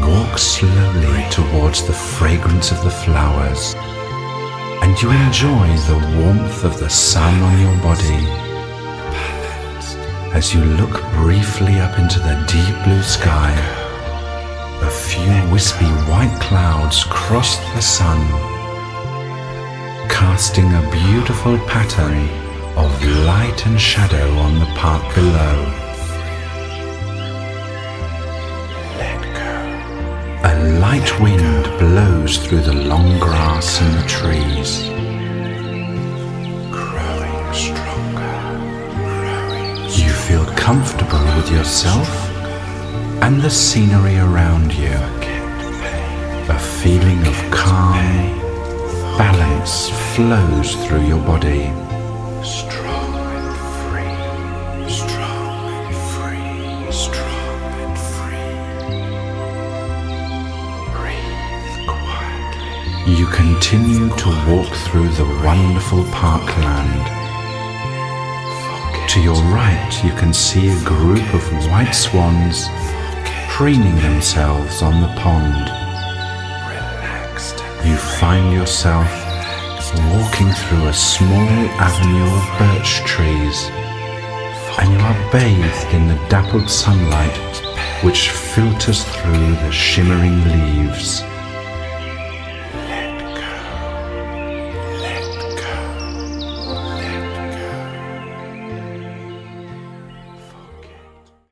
walk slowly towards the fragrance of the flowers, and you enjoy the warmth of the sun on your body. As you look briefly up into the deep blue sky, a few wispy white clouds cross the sun, casting a beautiful pattern of light and shadow on the park below. A light wind blows through the long grass and the trees. You feel comfortable with yourself and the scenery around you. A feeling of calm, balance flows through your body. Strong and free, strong and free, strong and free. Breathe quietly. You continue to walk through the wonderful parkland. To your right, you can see a group of white swans preening themselves on the pond. You find yourself walking through a small avenue of birch trees, and you are bathed in the dappled sunlight which filters through the shimmering leaves.